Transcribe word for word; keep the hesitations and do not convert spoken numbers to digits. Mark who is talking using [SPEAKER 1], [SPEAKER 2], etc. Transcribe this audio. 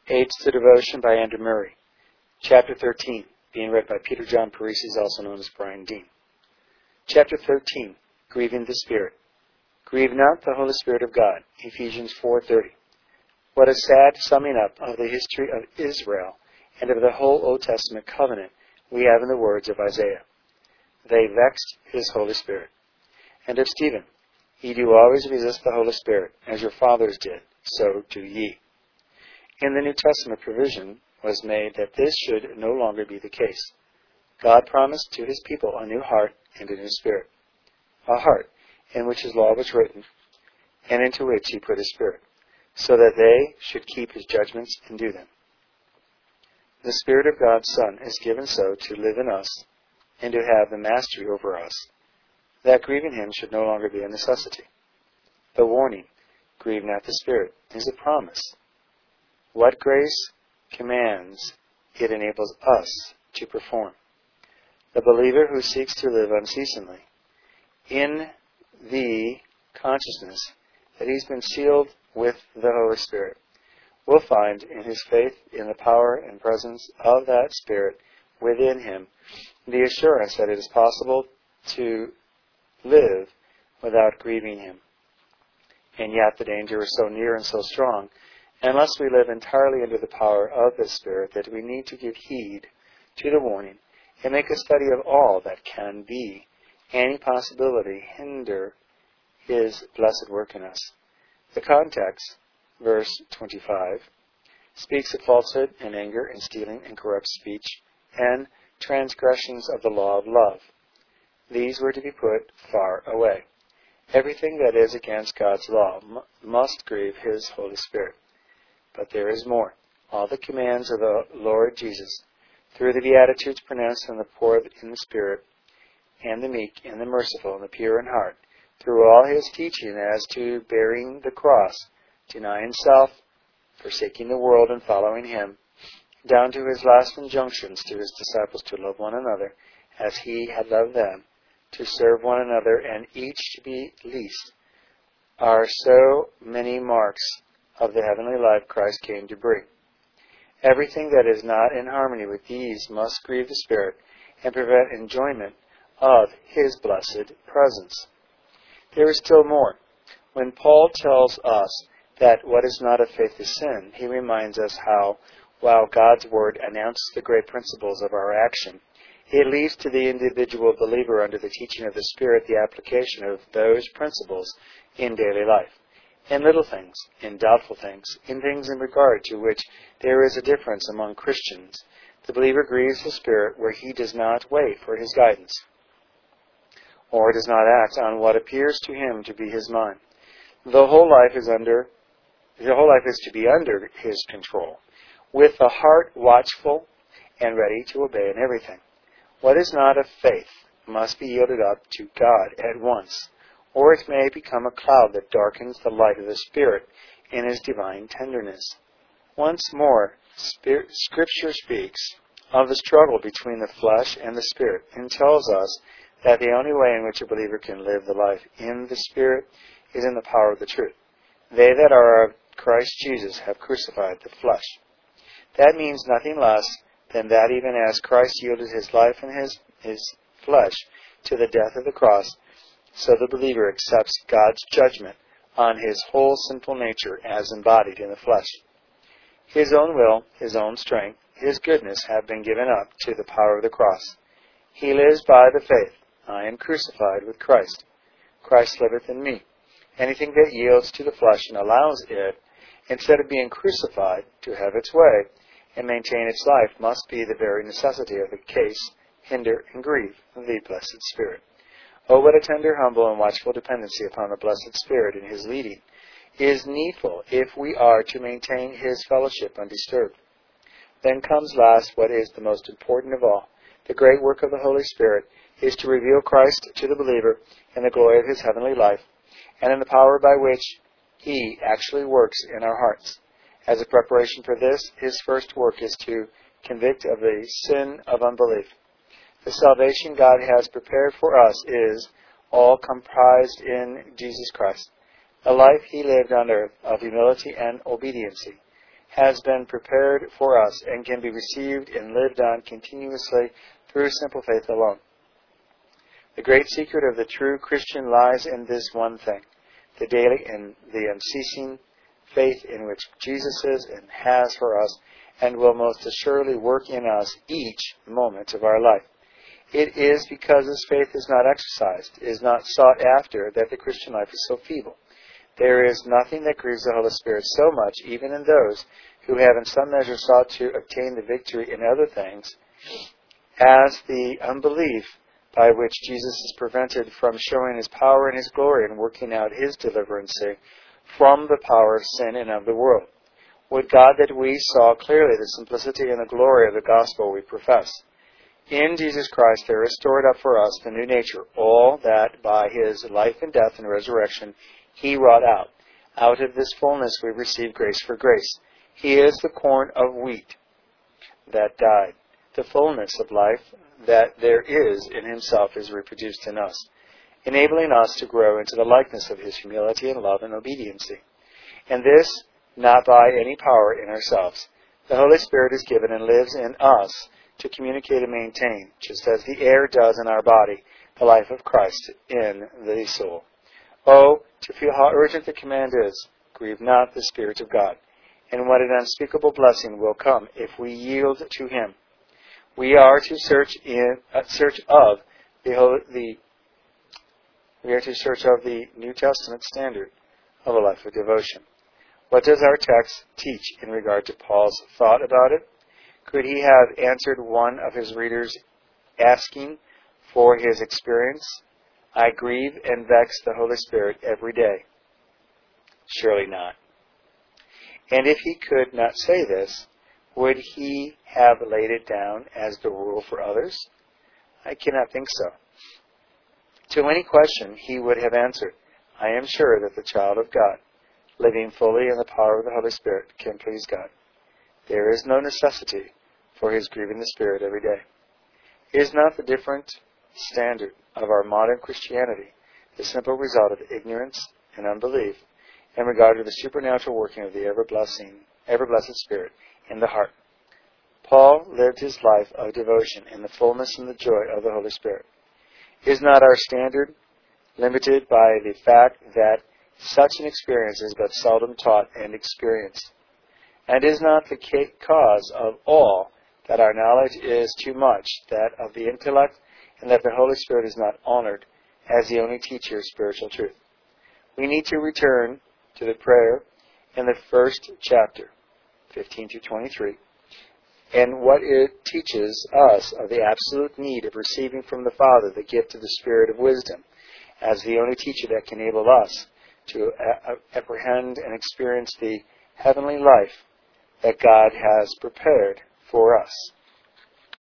[SPEAKER 1] Aids to Devotion by Andrew Murray. Chapter thirteen, being read by Peter John Parisi, also known as Brian Dean. Chapter thirteen, Grieving the Spirit. Grieve not the Holy Spirit of God, Ephesians four thirty. What a sad summing up of the history of Israel and of the whole Old Testament covenant we have in the words of Isaiah. They vexed his Holy Spirit. And of Stephen, ye do always resist the Holy Spirit, as your fathers did, so do ye. In the New Testament, provision was made that this should no longer be the case. God promised to his people a new heart and a new spirit, a heart in which his law was written, and into which he put his Spirit, so that they should keep his judgments and do them. The Spirit of God's Son is given so to live in us and to have the mastery over us, that grieving him should no longer be a necessity. The warning, grieve not the Spirit, is a promise. What grace commands, it enables us to perform. The believer who seeks to live unceasingly in the consciousness that he's been sealed with the Holy Spirit will find in his faith in the power and presence of that Spirit within him the assurance that it is possible to live without grieving him. And yet the danger is so near and so strong, unless we live entirely under the power of the Spirit, that we need to give heed to the warning and make a study of all that can be any possibility hinder his blessed work in us. The context, verse twenty-five, speaks of falsehood and anger and stealing and corrupt speech and transgressions of the law of love. These were to be put far away. Everything that is against God's law m- must grieve his Holy Spirit. But there is more. All the commands of the Lord Jesus, through the Beatitudes pronounced on the poor in the spirit, and the meek, and the merciful, and the pure in heart, through all his teaching as to bearing the cross, denying self, forsaking the world, and following him, down to his last injunctions to his disciples to love one another as he had loved them, to serve one another, and each to be least, are so many marks of the heavenly life Christ came to bring. Everything that is not in harmony with these must grieve the Spirit and prevent enjoyment of his blessed presence. There is still more. When Paul tells us that what is not of faith is sin, he reminds us how, while God's Word announces the great principles of our action, it leaves to the individual believer under the teaching of the Spirit the application of those principles in daily life. In little things, in doubtful things, in things in regard to which there is a difference among Christians, the believer grieves the Spirit where he does not wait for his guidance, or does not act on what appears to him to be his mind. The whole life is under, the whole life is to be under his control, with the heart watchful and ready to obey in everything. What is not of faith must be yielded up to God at once, or it may become a cloud that darkens the light of the Spirit in his divine tenderness. Once more, Spirit, Scripture speaks of the struggle between the flesh and the Spirit, and tells us that the only way in which a believer can live the life in the Spirit is in the power of the truth. They that are of Christ Jesus have crucified the flesh. That means nothing less than that even as Christ yielded his life and his, his flesh to the death of the cross, so the believer accepts God's judgment on his whole sinful nature as embodied in the flesh. His own will, his own strength, his goodness have been given up to the power of the cross. He lives by the faith. I am crucified with Christ. Christ liveth in me. Anything that yields to the flesh and allows it, instead of being crucified, to have its way and maintain its life, must be the very necessity of the case, hinder, and grieve the blessed Spirit. Oh, what a tender, humble, and watchful dependency upon the blessed Spirit in his leading is needful if we are to maintain his fellowship undisturbed. Then comes last what is the most important of all. The great work of the Holy Spirit is to reveal Christ to the believer in the glory of his heavenly life, and in the power by which he actually works in our hearts. As a preparation for this, his first work is to convict of the sin of unbelief. The salvation God has prepared for us is all comprised in Jesus Christ. A life he lived on earth of humility and obediency has been prepared for us and can be received and lived on continuously through simple faith alone. The great secret of the true Christian lies in this one thing, the daily and the unceasing faith in which Jesus is and has for us and will most assuredly work in us each moment of our life. It is because this faith is not exercised, is not sought after, that the Christian life is so feeble. There is nothing that grieves the Holy Spirit so much, even in those who have in some measure sought to obtain the victory in other things, as the unbelief by which Jesus is prevented from showing His power and His glory and working out His deliverance from the power of sin and of the world. Would God that we saw clearly the simplicity and the glory of the gospel we profess. In Jesus Christ there is stored up for us the new nature, all that by His life and death and resurrection He wrought out. Out of this fullness we receive grace for grace. He is the corn of wheat that died. The fullness of life that there is in Himself is reproduced in us, enabling us to grow into the likeness of His humility and love and obediency. And this not by any power in ourselves. The Holy Spirit is given and lives in us to communicate and maintain, just as the air does in our body, the life of Christ in the soul. Oh, to feel how urgent the command is, grieve not the Spirit of God, and what an unspeakable blessing will come if we yield to Him. We are to search in uh, search of the, whole, the we are to search of the New Testament standard of a life of devotion. What does our text teach in regard to Paul's thought about it? Could he have answered one of his readers asking for his experience? I grieve and vex the Holy Spirit every day. Surely not. And if he could not say this, would he have laid it down as the rule for others? I cannot think so. To any question he would have answered, I am sure that the child of God, living fully in the power of the Holy Spirit, can please God. There is no necessity for his grieving the Spirit every day. Is not the different standard of our modern Christianity the simple result of ignorance and unbelief in regard to the supernatural working of the ever-blessing, ever-blessed Spirit in the heart? Paul lived his life of devotion in the fullness and the joy of the Holy Spirit. Is not our standard limited by the fact that such an experience is but seldom taught and experienced? And is not the cause of all that our knowledge is too much that of the intellect, and that the Holy Spirit is not honored as the only teacher of spiritual truth? We need to return to the prayer in the first chapter, fifteen through twenty-three, and what it teaches us of the absolute need of receiving from the Father the gift of the Spirit of wisdom as the only teacher that can enable us to apprehend and experience the heavenly life that God has prepared for us.